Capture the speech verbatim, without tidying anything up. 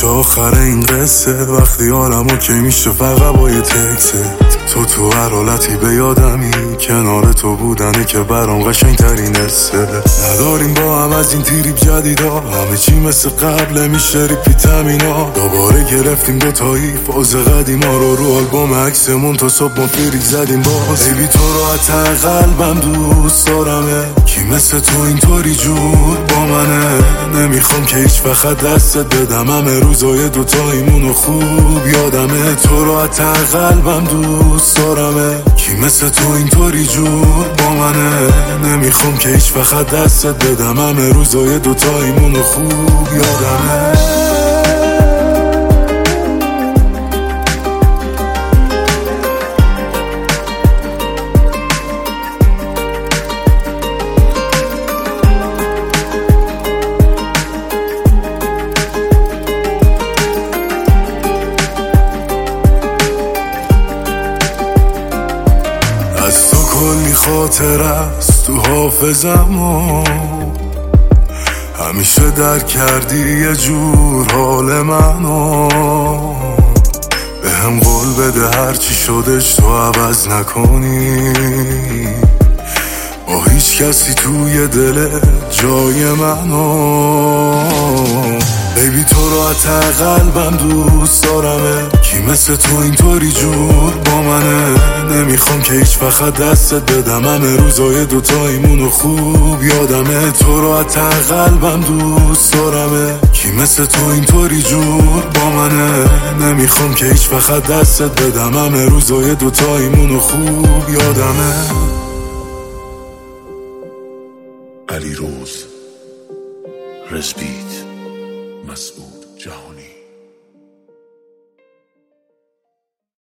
میشه آخر این قصه وقتی عالمو که میشه فقط با یه تکسه تو تو هر حالتی به یادمی کنار تو بودنه که برام قشنگ ترین حسه نداریم با هم از این تریپ جدیدا همه چی مثل قبل میشه ریپیت همینا دوباره گرفتیم دوتایی فاز قدیما رو رو آلبوم عکسمون تا صبح ما فریک زدیم باز بیبی تو رو حتی قلبم دوست دارمه کی مثل تو اینطوری جور با منه نمیخوام که هیچ وقت دستت بدم همه روزای دوتاییمونو خوب یادمه تو رو حتی قلبم دوست دارمه کی مثل تو اینطوری جور با منه نمیخوام که هیچ وقت دستت بدم همه روزای دوتاییمونو خوب یادمه از تو کلی خاطر است تو حافظم و همیشه درک کردی یه جور حال منو به هم قول بده هرچی شدش تو عوض نکنی با هیچ کسی توی دل جای منو بیبی تو رو حتی قلبم دوست دارمه کی مثل تو اینطوری جور با منه نمیخوام که هیچ وقت دستت بدم همه روزای دوتاییمونو خوب یادمه تو رو حتی قلبم دوست دارمه کی مثل تو اینطوری جور با منه نمیخوام که هیچ وقت دستت بدم همه روزای دوتاییمونو خوب یادمه علیروز رزبیت مسعود جهانی